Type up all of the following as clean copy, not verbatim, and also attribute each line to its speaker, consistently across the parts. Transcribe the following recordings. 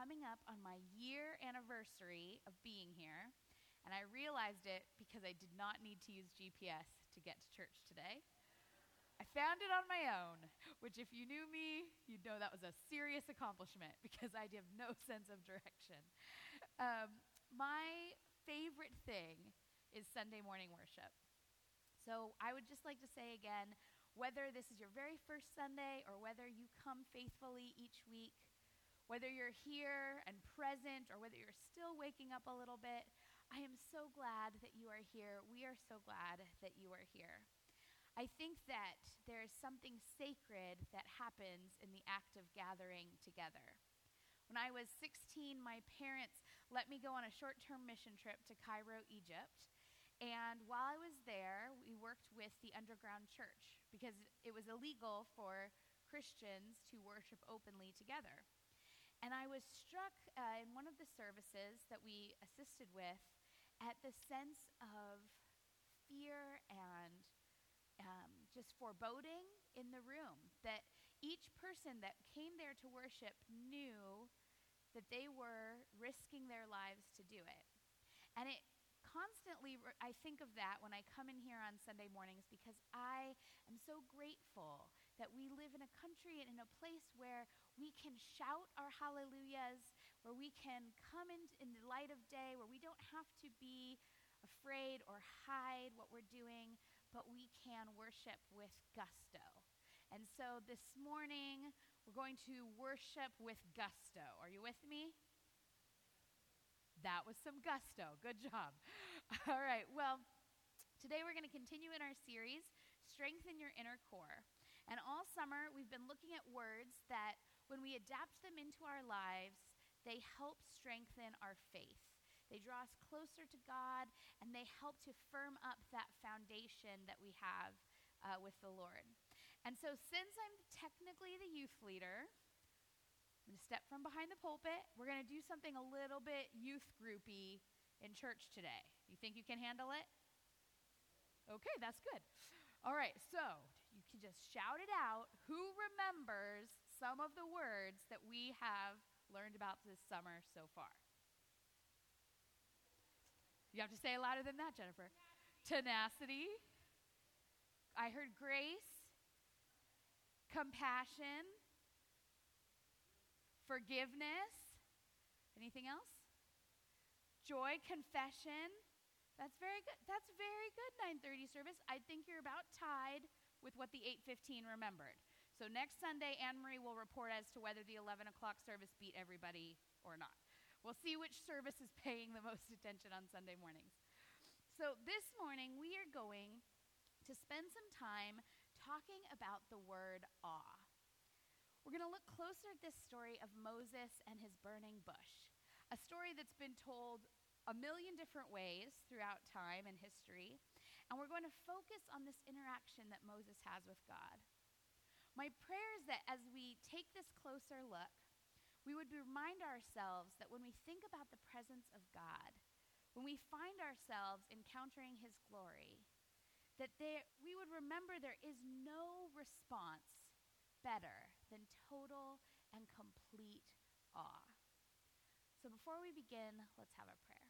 Speaker 1: coming up on my year anniversary of being here, and I realized it because I did not need to use GPS to get to church today. I found it on my own, which if you knew me, you'd know that was a serious accomplishment because I have no sense of direction. My favorite thing is Sunday morning worship. So I would just like to say again, whether this is your very first Sunday or whether you come faithfully each week, whether you're here and present or whether you're still waking up a little bit, I am so glad that you are here. We are so glad that you are here. I think that there is something sacred that happens in the act of gathering together. When I was 16, my parents let me go on a short-term mission trip to Cairo, Egypt. And while I was there, we worked with the underground church because it was illegal for Christians to worship openly together. And I was struck in one of the services that we assisted with at the sense of fear and just foreboding in the room, that each person that came there to worship knew that they were risking their lives to do it. And it constantly, I think of that when I come in here on Sunday mornings because I am so grateful that we live in a country and in a place where we can shout our hallelujahs, where we can come in the light of day, where we don't have to be afraid or hide what we're doing, but we can worship with gusto. And so this morning, we're going to worship with gusto. Are you with me? That was some gusto. Good job. All right. Well, today we're going to continue in our series, Strengthen Your Inner Core. And all summer, we've been looking at words that, when we adapt them into our lives, they help strengthen our faith. They draw us closer to God, and they help to firm up that foundation that we have with the Lord. And so since I'm technically the youth leader, I'm going to step from behind the pulpit. We're going to do something a little bit youth groupy in church today. You think you can handle it? Okay, that's good. All right, so you can just shout it out. Who remembers some of the words that we have learned about this summer so far? You have to say it louder than that, Jennifer. Tenacity. I heard grace. Compassion. Forgiveness. Anything else? Joy, confession. That's very good. That's very good, 9:30 service. I think you're about tied with what the 8:15 remembered. So next Sunday, Anne-Marie will report as to whether the 11 o'clock service beat everybody or not. We'll see which service is paying the most attention on Sunday mornings. So this morning, we are going to spend some time talking about the word awe. We're going to look closer at this story of Moses and his burning bush, a story that's been told a million different ways throughout time and history, and we're going to focus on this interaction that Moses has with God. My prayer is that as we take this closer look, we would remind ourselves that when we think about the presence of God, when we find ourselves encountering his glory, that we would remember there is no response better than total and complete awe. So before we begin, let's have a prayer.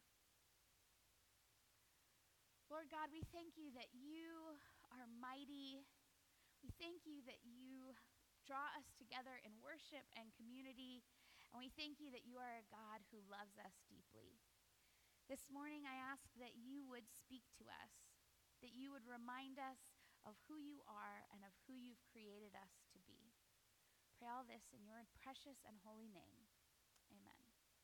Speaker 1: Lord God, we thank you that you are mighty. We thank you that you draw us together in worship and community. And we thank you that you are a God who loves us deeply. This morning, I ask that you would speak to us, that you would remind us of who you are and of who you've created us to be. Pray all this in your precious and holy name. Amen.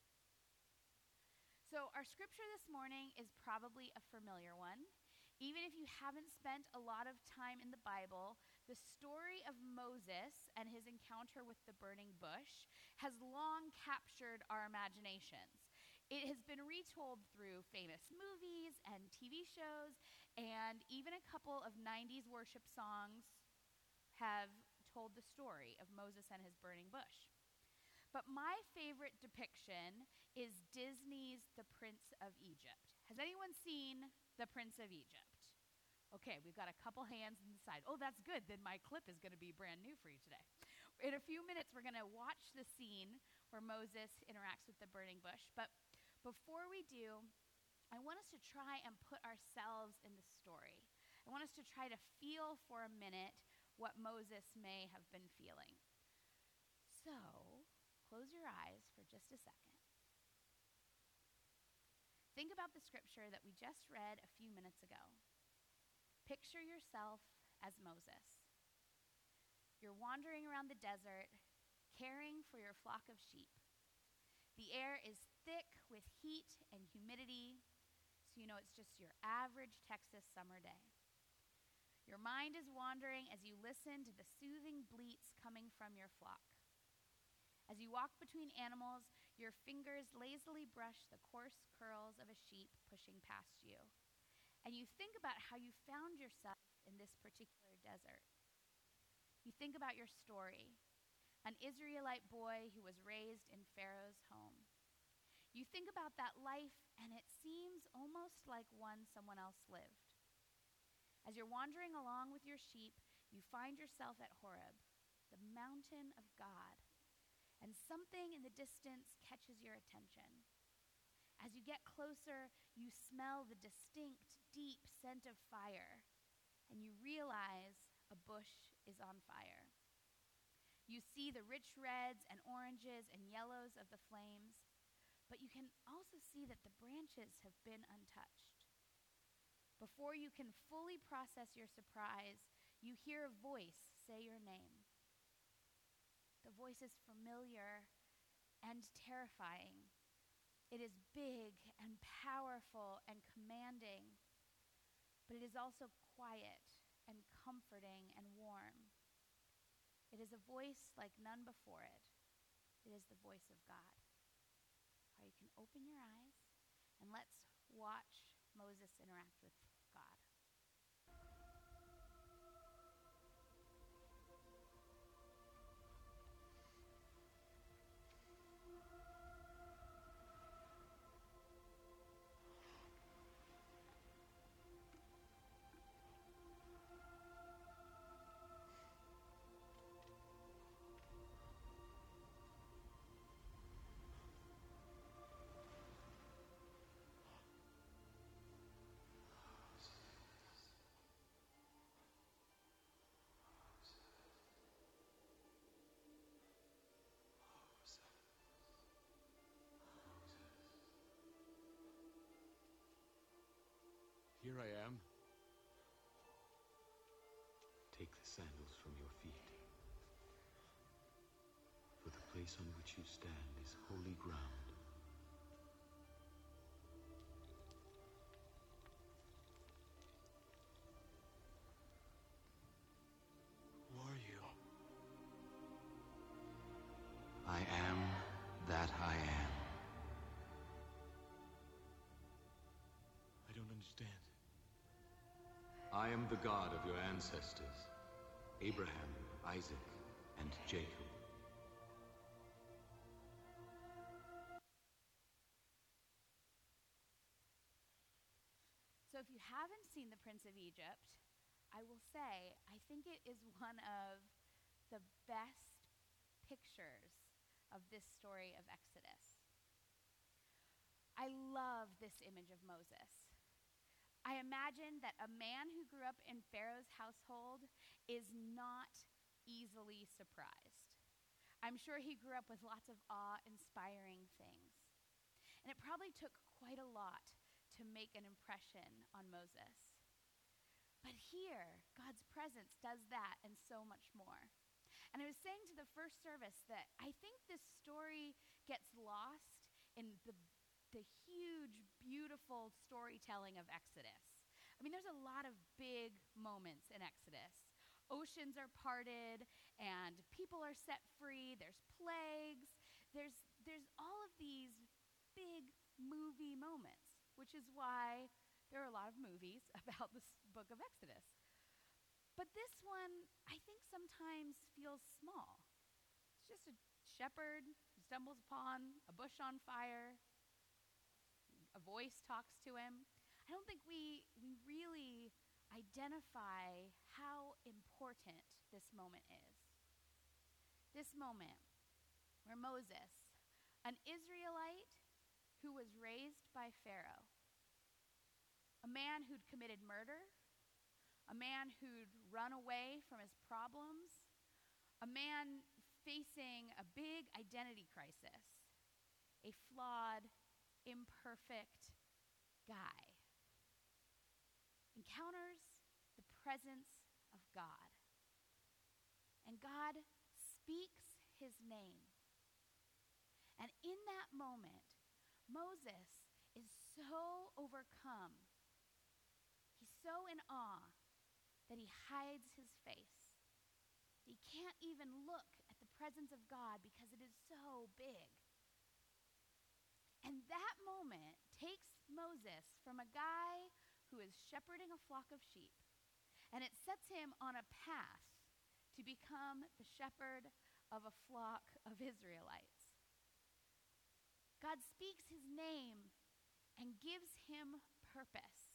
Speaker 1: So our scripture this morning is probably a familiar one. Even if you haven't spent a lot of time in the Bible, the story of Moses and his encounter with the burning bush has long captured our imaginations. It has been retold through famous movies and TV shows, and even a couple of 90s worship songs have told the story of Moses and his burning bush. But my favorite depiction is Disney's The Prince of Egypt. Has anyone seen The Prince of Egypt? Okay, we've got a couple hands on the side. Oh, that's good. Then my clip is going to be brand new for you today. In a few minutes, we're going to watch the scene where Moses interacts with the burning bush. But before we do, I want us to try and put ourselves in the story. I want us to try to feel for a minute what Moses may have been feeling. So, close your eyes for just a second. Think about the scripture that we just read a few minutes ago. Picture yourself as Moses. You're wandering around the desert, caring for your flock of sheep. The air is thick with heat and humidity, so you know it's just your average Texas summer day. Your mind is wandering as you listen to the soothing bleats coming from your flock. As you walk between animals, your fingers lazily brush the coarse curls of a sheep pushing past you. And you think about how you found yourself in this particular desert. You think about your story, an Israelite boy who was raised in Pharaoh's home. You think about that life, and it seems almost like one someone else lived. As you're wandering along with your sheep, you find yourself at Horeb, the mountain of God, and something in the distance catches your attention. As you get closer, you smell the distinct, deep scent of fire, and you realize a bush is on fire. You see the rich reds and oranges and yellows of the flames, but you can also see that the branches have been untouched. Before you can fully process your surprise, you hear a voice say your name. The voice is familiar and terrifying. It is big and powerful and commanding, but it is also quiet and comforting and warm. It is a voice like none before it. It is the voice of God. All right, you can open your eyes, and let's watch Moses interact with God.
Speaker 2: Here I am. Take the sandals from your feet, for the place on which you stand is holy ground. Who are you? I am that I am. I don't understand. I am the God of your ancestors, Abraham, Isaac, and Jacob.
Speaker 1: So if you haven't seen The Prince of Egypt, I will say I think it is one of the best pictures of this story of Exodus. I love this image of Moses. I imagine that a man who grew up in Pharaoh's household is not easily surprised. I'm sure he grew up with lots of awe-inspiring things. And it probably took quite a lot to make an impression on Moses. But here, God's presence does that and so much more. And I was saying to the first service that I think this story gets lost in the huge, beautiful storytelling of Exodus. I mean, there's a lot of big moments in Exodus. Oceans are parted, and people are set free. There's plagues. There's all of these big movie moments, which is why there are a lot of movies about this book of Exodus. But this one, I think, sometimes feels small. It's just a shepherd who stumbles upon a bush on fire. A voice talks to him. I don't think we really identify how important this moment is. This moment where Moses, an Israelite who was raised by Pharaoh, a man who'd committed murder, a man who'd run away from his problems, a man facing a big identity crisis, a flawed, imperfect guy, encounters the presence of God. And God speaks his name. And in that moment, Moses is so overcome, he's so in awe that he hides his face. He can't even look at the presence of God because it is so big. And that moment takes Moses from a guy who is shepherding a flock of sheep, and it sets him on a path to become the shepherd of a flock of Israelites. God speaks his name and gives him purpose.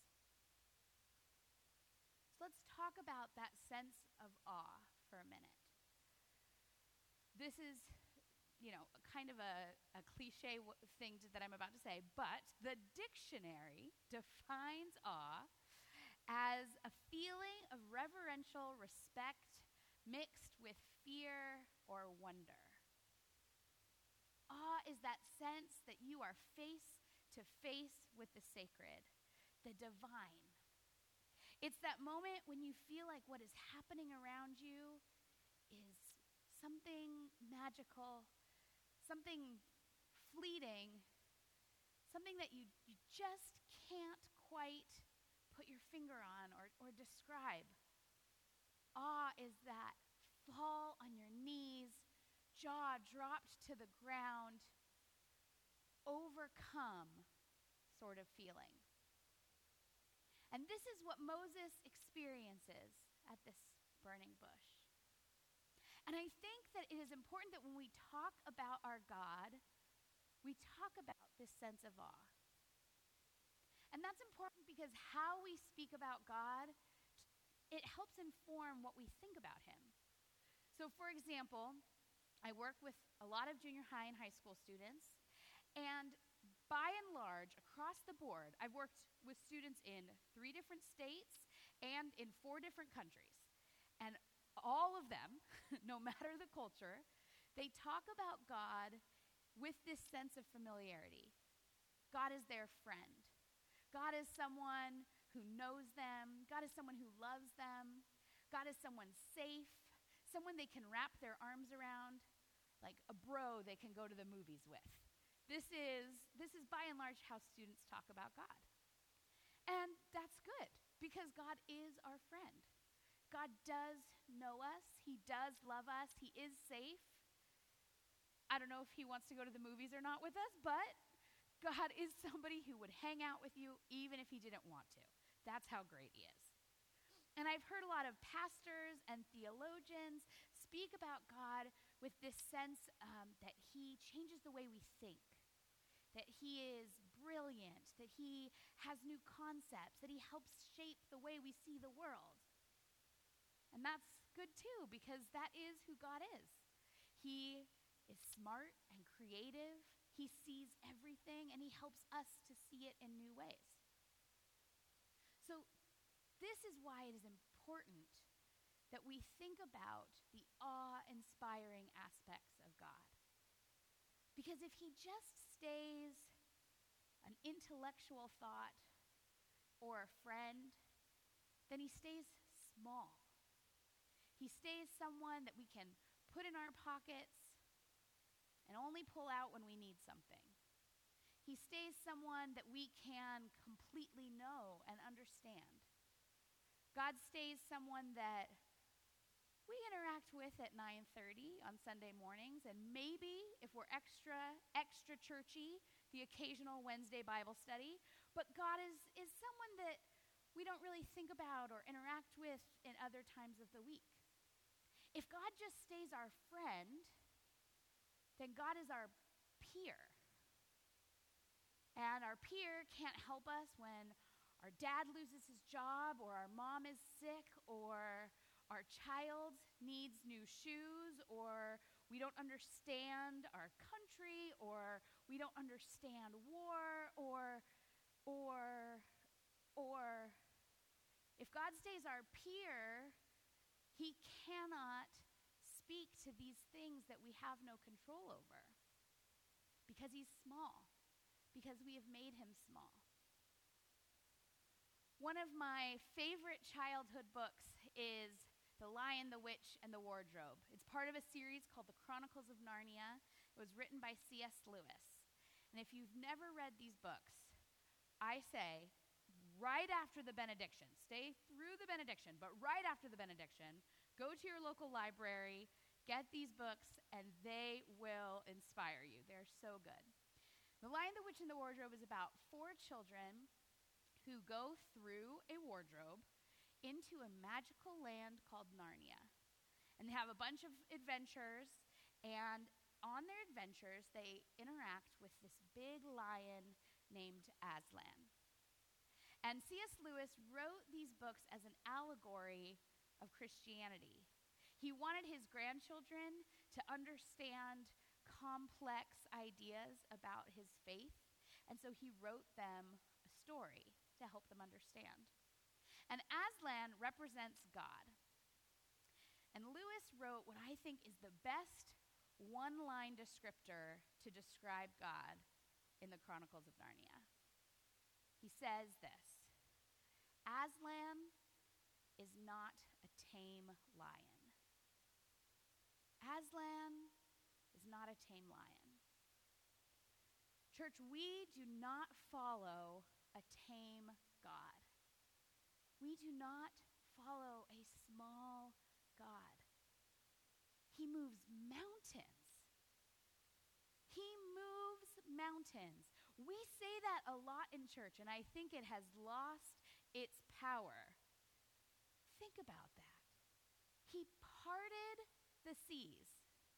Speaker 1: So let's talk about that sense of awe for a minute. This is, kind of a cliche thing that I'm about to say, but the dictionary defines awe as a feeling of reverential respect mixed with fear or wonder. Awe is that sense that you are face to face with the sacred, the divine. It's that moment when you feel like what is happening around you is something magical, something fleeting, something that you just can't quite put your finger on or describe. Awe is that fall on your knees, jaw dropped to the ground, overcome sort of feeling. And this is what Moses experiences at this burning bush. And I think that it is important that when we talk about our God, we talk about this sense of awe. And that's important because how we speak about God, it helps inform what we think about him. So for example, I work with a lot of junior high and high school students, and by and large, across the board, I've worked with students in 3 different states and in 4 different countries. And all of them, no matter the culture, they talk about God with this sense of familiarity. God is their friend. God is someone who knows them. God is someone who loves them. God is someone safe, someone they can wrap their arms around, like a bro they can go to the movies with. This is by and large how students talk about God. And that's good, because God is our friend. God does know us. He does love us. He is safe. I don't know if he wants to go to the movies or not with us, but God is somebody who would hang out with you even if he didn't want to. That's how great he is. And I've heard a lot of pastors and theologians speak about God with this sense that he changes the way we think, that he is brilliant, that he has new concepts, that he helps shape the way we see the world. And that's good too, because that is who God is. He is smart and creative. He sees everything, and he helps us to see it in new ways. So this is why it is important that we think about the awe-inspiring aspects of God. Because if he just stays an intellectual thought or a friend, then he stays small. He stays someone that we can put in our pockets and only pull out when we need something. He stays someone that we can completely know and understand. God stays someone that we interact with at 9:30 on Sunday mornings, and maybe, if we're extra churchy, the occasional Wednesday Bible study. But God is someone that we don't really think about or interact with in other times of the week. If God just stays our friend, then God is our peer. And our peer can't help us when our dad loses his job, or our mom is sick, or our child needs new shoes, or we don't understand our country, or we don't understand war, or if God stays our peer, he cannot speak to these things that we have no control over because he's small, because we have made him small. One of my favorite childhood books is The Lion, the Witch, and the Wardrobe. It's part of a series called The Chronicles of Narnia. It was written by C.S. Lewis. And if you've never read these books, I say, right after the benediction, stay through the benediction, but right after the benediction, go to your local library, get these books, and they will inspire you. They're so good. The Lion, the Witch, and the Wardrobe is about 4 children who go through a wardrobe into a magical land called Narnia. And they have a bunch of adventures, and on their adventures, they interact with this big lion named Aslan. And C.S. Lewis wrote these books as an allegory of Christianity. He wanted his grandchildren to understand complex ideas about his faith, and so he wrote them a story to help them understand. And Aslan represents God. And Lewis wrote what I think is the best one-line descriptor to describe God in the Chronicles of Narnia. He says this: Aslan is not a tame lion. Aslan is not a tame lion. Church, we do not follow a tame God. We do not follow a small God. He moves mountains. He moves mountains. We say that a lot in church, and I think it has lost its power. Think about that. He parted the seas.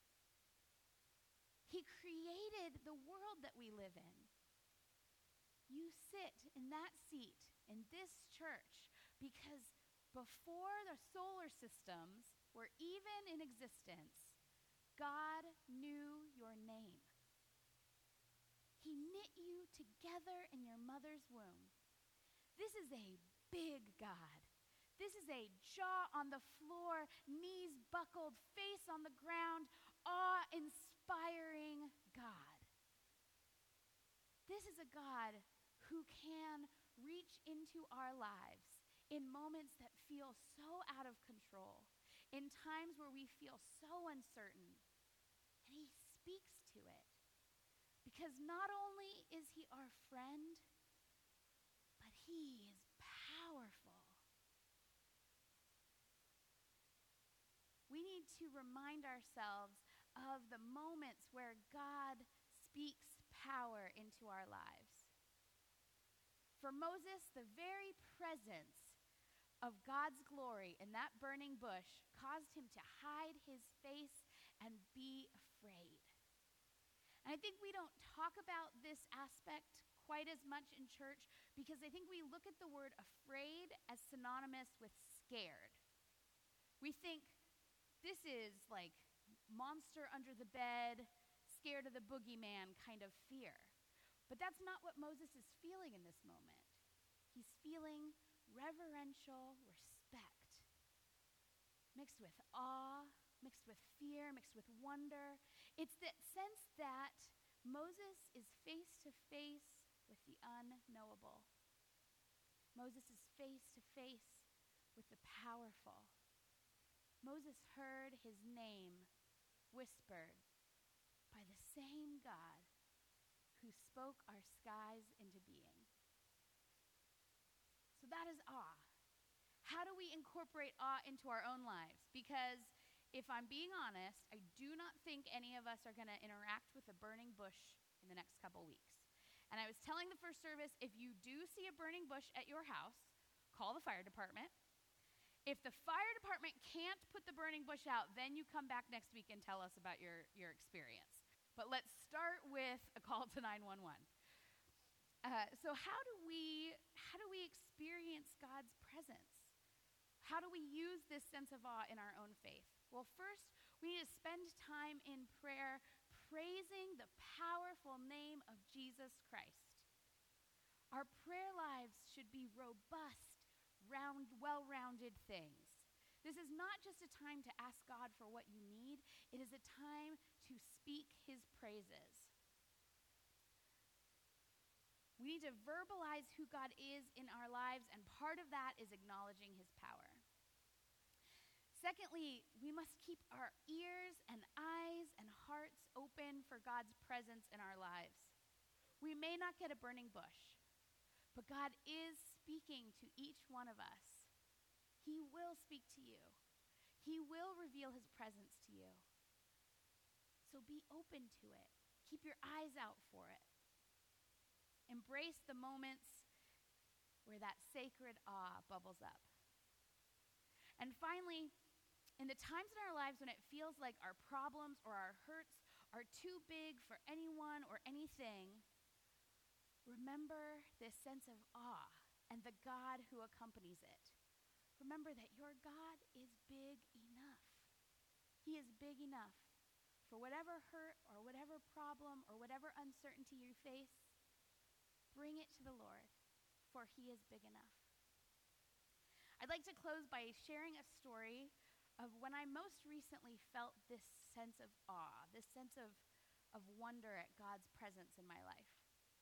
Speaker 1: He created the world that we live in. You sit in that seat in this church because before the solar systems were even in existence, God knew your name. He knit you together in your mother's womb. This is a big God. This is a jaw on the floor, knees buckled, face on the ground, awe-inspiring God. This is a God who can reach into our lives in moments that feel so out of control, in times where we feel so uncertain, and he speaks to it. Because not only is he our friend, but he is powerful. We need to remind ourselves of the moments where God speaks power into our lives. For Moses, the very presence of God's glory in that burning bush caused him to hide his face and be afraid. And I think we don't talk about this aspect quite as much in church because I think we look at the word afraid as synonymous with scared. We think this is like monster under the bed, scared of the boogeyman kind of fear. But that's not what Moses is feeling in this moment. He's feeling reverential respect, mixed with awe, mixed with fear, mixed with wonder. It's that sense that Moses is face to face with the unknowable. Moses is face to face with the powerful. Moses heard his name whispered by the same God who spoke our skies into being. So that is awe. How do we incorporate awe into our own lives? Because if I'm being honest, I do not think any of us are going to interact with a burning bush in the next couple weeks. And I was telling the first service, if you do see a burning bush at your house, call the fire department. If the fire department can't put the burning bush out, then you come back next week and tell us about your experience. But let's start with a call to 911. So how do we experience God's presence? How do we use this sense of awe in our own faith? Well, first, We need to spend time in prayer praising the powerful name of Jesus Christ. Our prayer lives should be robust, well-rounded things. This is not just a time to ask God for what you need. It is a time to speak his praises. We need to verbalize who God is in our lives, and part of that is acknowledging his power. Secondly, we must keep our ears and eyes and hearts open for God's presence in our lives. We may not get a burning bush, but God is speaking to each one of us. He will speak to you. He will reveal his presence to you. So be open to it. Keep your eyes out for it. Embrace the moments where that sacred awe bubbles up. And finally, in the times in our lives when it feels like our problems or our hurts are too big for anyone or anything, remember this sense of awe and the God who accompanies it. Remember that your God is big enough. He is big enough for whatever hurt or whatever problem or whatever uncertainty you face. Bring it to the Lord, for he is big enough. I'd like to close by sharing a story of when I most recently felt this sense of awe, this sense of wonder at God's presence in my life.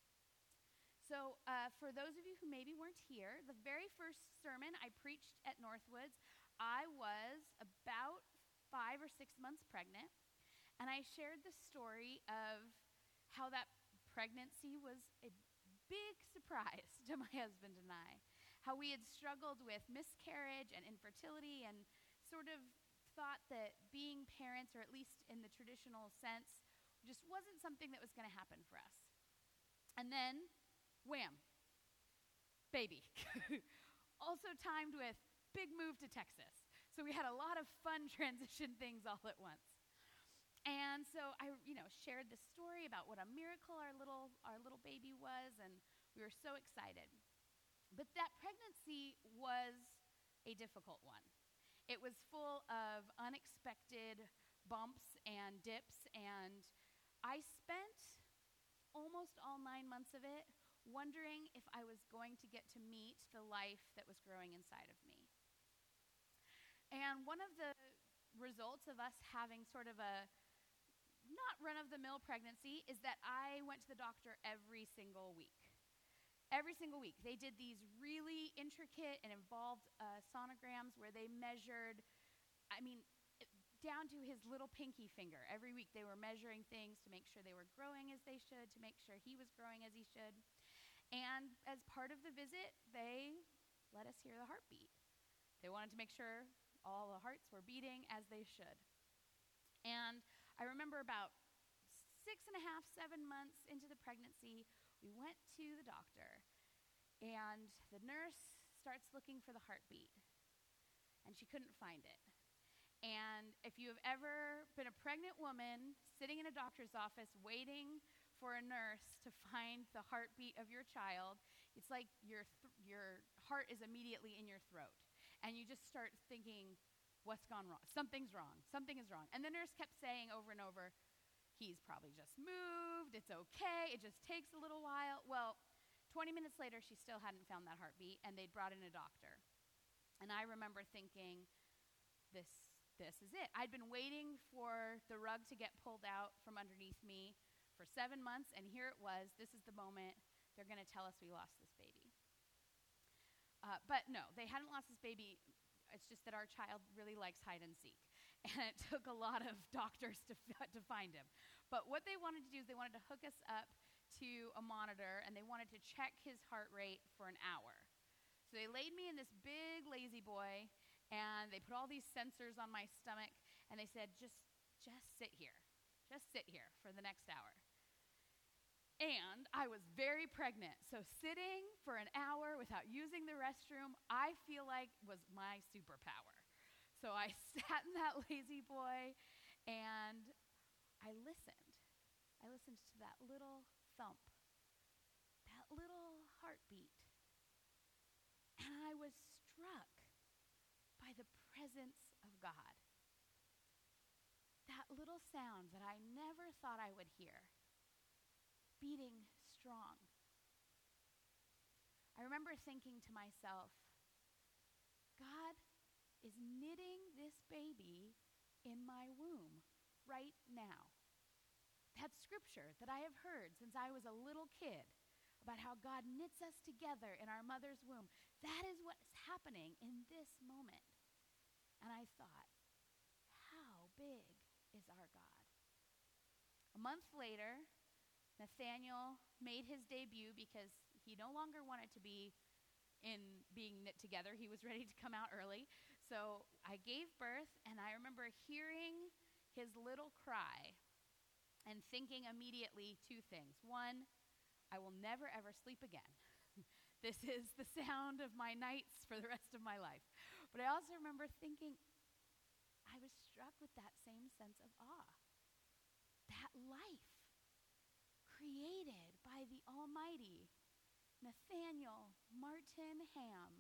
Speaker 1: So for those of you who maybe weren't here, the very first sermon I preached at Northwoods, I was about 5 or 6 months pregnant, and I shared the story of how that pregnancy was a big surprise to my husband and I, how we had struggled with miscarriage and infertility and sort of thought that being parents, or at least in the traditional sense, just wasn't something that was going to happen for us. And then, wham, baby. Also timed with big move to Texas. So we had a lot of fun transition things all at once. And so I, shared the story about what a miracle our little baby was, and we were so excited. But that pregnancy was a difficult one. It was full of unexpected bumps and dips, and I spent almost all 9 months of it wondering if I was going to get to meet the life that was growing inside of me. And one of the results of us having sort of a not run-of-the-mill pregnancy is that I went to the doctor every single week. Every single week. They did these really intricate and involved sonograms where they measured, down to his little pinky finger. Every week they were measuring things to make sure they were growing as they should, to make sure he was growing as he should. And as part of the visit, they let us hear the heartbeat. They wanted to make sure all the hearts were beating as they should. And I remember about 6.5, 7 months into the pregnancy, we went to the doctor, and the nurse starts looking for the heartbeat, and she couldn't find it. And if you have ever been a pregnant woman sitting in a doctor's office waiting for a nurse to find the heartbeat of your child, it's like your heart is immediately in your throat, and you just start thinking, what's gone wrong? Something's wrong. Something is wrong. And the nurse kept saying over and over, he's probably just moved. It's okay. It just takes a little while. Well, 20 minutes later, she still hadn't found that heartbeat, and they'd brought in a doctor. And I remember thinking, this is it. I'd been waiting for the rug to get pulled out from underneath me for 7 months, and here it was. This is the moment. They're going to tell us we lost this baby. But no, they hadn't lost this baby. It's just that our child really likes hide and seek. And it took a lot of doctors to find him. But what they wanted to do is they wanted to hook us up to a monitor, and they wanted to check his heart rate for an hour. So they laid me in this big lazy boy, and they put all these sensors on my stomach, and they said, just sit here. Just sit here for the next hour. And I was very pregnant, so sitting for an hour without using the restroom, I feel like was my superpower. So I sat in that lazy boy, and I listened. I listened to that little thump, that little heartbeat. And I was struck by the presence of God. that little sound that I never thought I would hear, beating strong. I remember thinking to myself, God is knitting this baby in my womb right now. That's scripture that I have heard since I was a little kid about how God knits us together in our mother's womb. That is what's happening in this moment. And I thought, how big is our God? A month later, Nathaniel made his debut because he no longer wanted to be in being knit together. He was ready to come out early. So I gave birth, and I remember hearing his little cry and thinking immediately two things. One, I will never ever sleep again. This is the sound of my nights for the rest of my life. But I also remember thinking, I was struck with that same sense of awe. That life created by the Almighty, Nathaniel Martin Ham.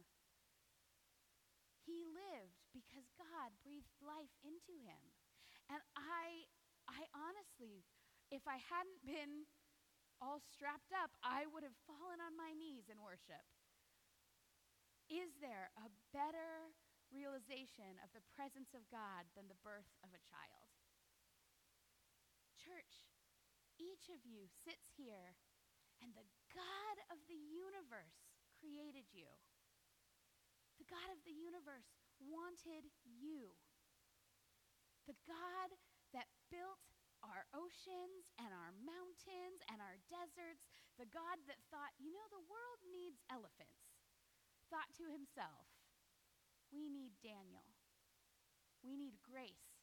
Speaker 1: He lived because God breathed life into him. And I honestly, if I hadn't been all strapped up, I would have fallen on my knees in worship. Is there a better realization of the presence of God than the birth of a child? Church, each of you sits here, and the God of the universe created you. The God of the universe wanted you. The God that built our oceans and our mountains and our deserts, the God that thought, the world needs elephants, thought to himself, we need Daniel. We need Grace.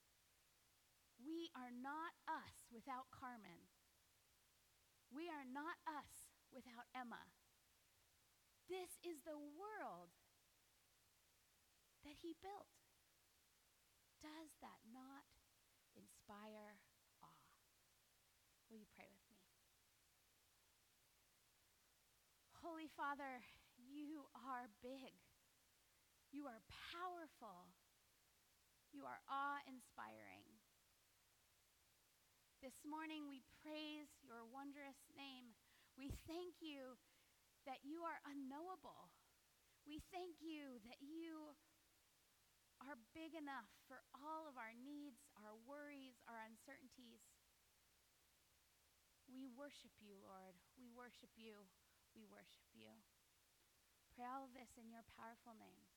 Speaker 1: We are not us without Carmen. We are not us without Emma. This is the world that he built. Does that not inspire awe? Will you pray with me? Holy Father, you are big. You are powerful. You are awe-inspiring. This morning we praise your wondrous name. We thank you that you are unknowable. We thank you that you are big enough for all of our needs, our worries, our uncertainties. We worship you, Lord. We worship you. We worship you. Pray all of this in your powerful name.